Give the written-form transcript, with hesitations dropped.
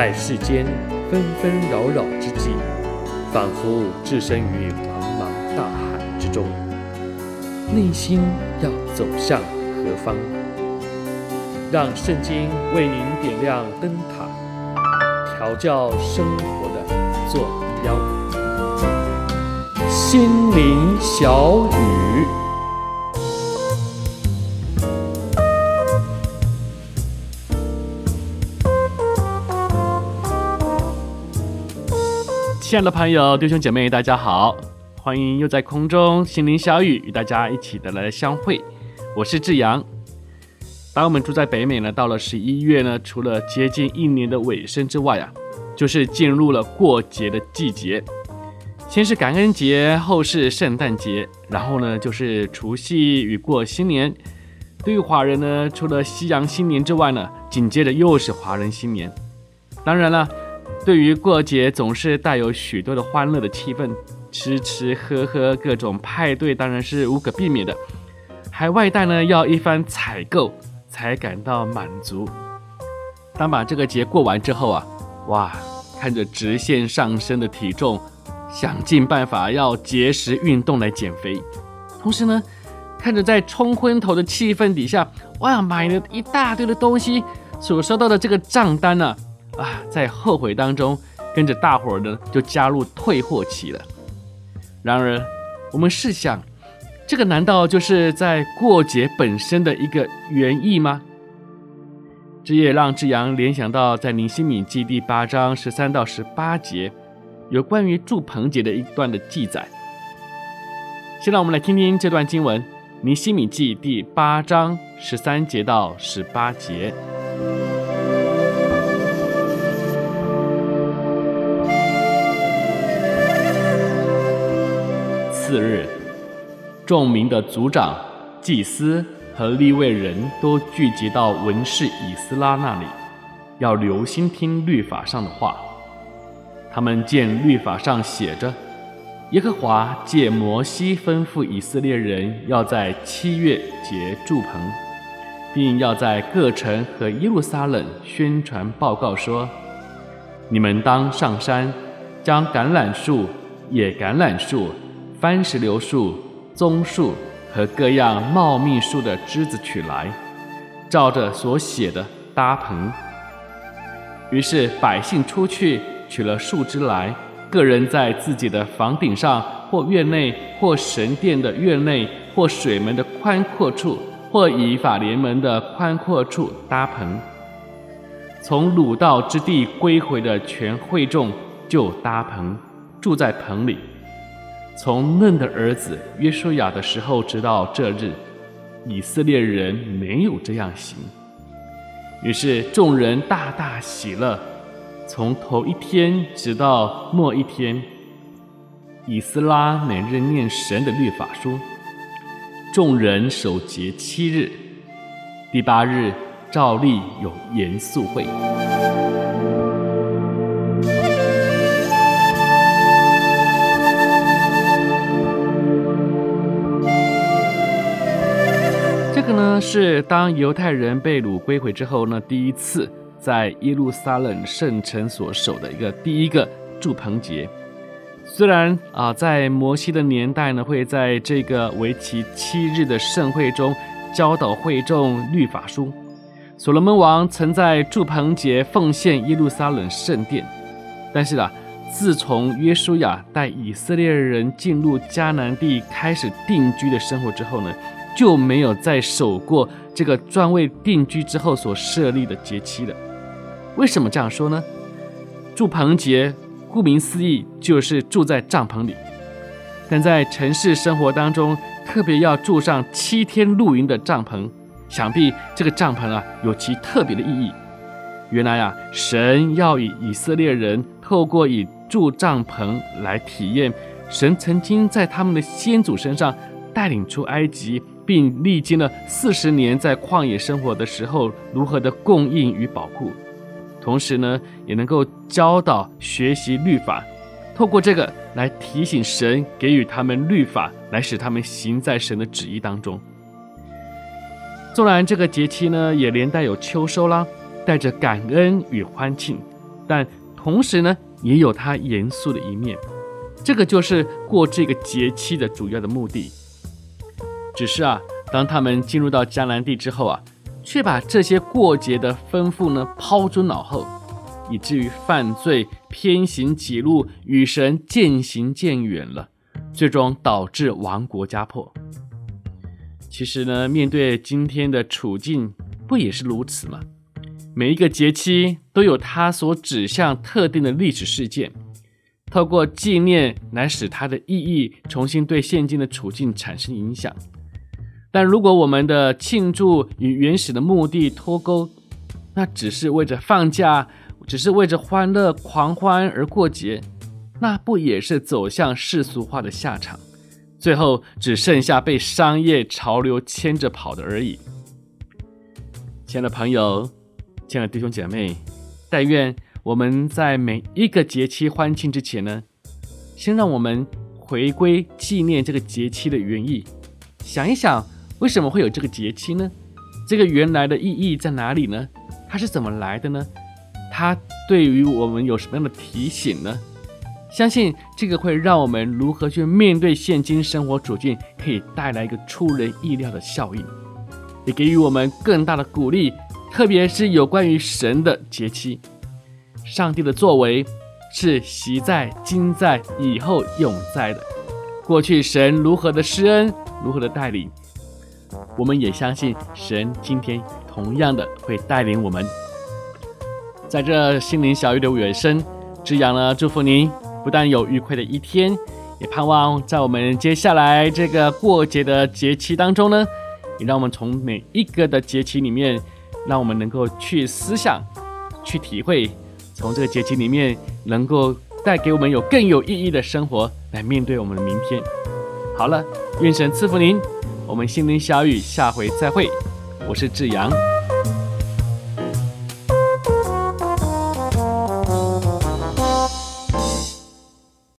在世间纷纷扰扰之际，仿佛置身于茫茫大海之中，内心要走向何方？让圣经为您点亮灯塔，调教生活的坐标。心灵小语，亲爱的朋友、弟兄姐妹，大家好，欢迎又在空中心灵小语与大家一起的来相会。我是志阳。当我们住在北美呢，到了11月呢，除了接近一年的尾声之外啊，就是进入了过节的季节。先是感恩节，后是圣诞节，然后呢就是除夕与过新年。对于华人呢，除了西洋新年之外呢，紧接着又是华人新年。当然了，对于过节总是带有许多的欢乐的气氛，吃吃喝喝，各种派对当然是无可避免的，还外带呢要一番采购才感到满足。当把这个节过完之后啊，哇，看着直线上升的体重，想尽办法要节食运动来减肥，同时呢，看着在冲昏头的气氛底下，哇，买了一大堆的东西，所收到的这个账单呢，在后悔当中，跟着大伙儿呢就加入退货期了。然而，我们试想，这个难道就是在过节本身的一个原意吗？这也让志阳联想到在尼希米记第8章13到18节，有关于住棚节的一段的记载。先让我们来听听这段经文，尼希米记第8章13节到18节。次日，众民的族长、祭司和利未人都聚集到文士以斯拉那里，要留心听律法上的话。他们见律法上写着，耶和华借摩西吩咐以色列人要在7月节住棚，并要在各城和耶路撒冷宣传报告说，你们当上山，将橄榄树、野橄榄树、番石榴树、棕树和各样茂密树的枝子取来，照着所写的搭棚。于是百姓出去取了树枝来，个人在自己的房顶上，或院内，或神殿的院内，或水门的宽阔处，或以法莲门的宽阔处搭棚。从掳到之地归回的全会众就搭棚，住在棚里。从嫩的儿子约书亚的时候直到这日，以色列人没有这样行。于是众人大大喜乐，从头一天直到末一天，以斯拉每日念神的律法书。众人守节7日，第8日照例有严肃会。这个呢，是当犹太人被掳归回之后呢，第一次在耶路撒冷圣城所守的第一个住棚节。虽然在摩西的年代呢，会在这个为期7日的盛会中教导会众律法书，所罗门王曾在住棚节奉献耶路撒冷圣殿，但是自从约书亚带以色列人进入迦南地开始定居的生活之后呢，就没有再守过这个专为定居之后所设立的节期了。为什么这样说呢？住棚节顾名思义就是住在帐篷里，但在城市生活当中，特别要住上7天露营的帐篷，想必这个帐篷有其特别的意义。原来神要以色列人透过以住帐篷来体验神曾经在他们的先祖身上带领出埃及，并历经了40年在旷野生活的时候如何的供应与保护，同时呢，也能够教导学习律法，透过这个来提醒神给予他们律法，来使他们行在神的旨意当中。纵然这个节期呢，也连带有秋收啦，带着感恩与欢庆， 但同时呢，也有它严肃的一面。这个就是过这个节期的主要的目的。只是当他们进入到迦南地之后却把这些过节的吩咐呢抛诸脑后，以至于犯罪、偏行己路，与神渐行渐远了，最终导致亡国家破。其实呢，面对今天的处境，不也是如此吗？每一个节期都有它所指向特定的历史事件，透过纪念来使它的意义重新对现今的处境产生影响。但如果我们的庆祝与原始的目的脱钩，那只是为着放假，只是为着欢乐狂欢而过节，那不也是走向世俗化的下场，最后只剩下被商业潮流牵着跑的而已。亲爱的朋友，亲爱的弟兄姐妹，但愿我们在每一个节期欢庆之前呢，先让我们回归纪念这个节期的原意，想一想为什么会有这个节期呢？这个原来的意义在哪里呢？它是怎么来的呢？它对于我们有什么样的提醒呢？相信这个会让我们如何去面对现今生活处境，可以带来一个出人意料的效应，也给予我们更大的鼓励，特别是有关于神的节期。上帝的作为是昔在、今在、以后永在的。过去神如何的施恩，如何的带领，我们也相信神今天同样的会带领我们。在这心灵小雨的尾声，志扬呢祝福您不但有愉快的一天，也盼望在我们接下来这个过节的节期当中呢，也让我们从每一个的节期里面，让我们能够去思想、去体会，从这个节期里面能够带给我们有更有意义的生活来面对我们的明天。好了，愿神赐福您，我们心灵小雨下回再会，我是志扬。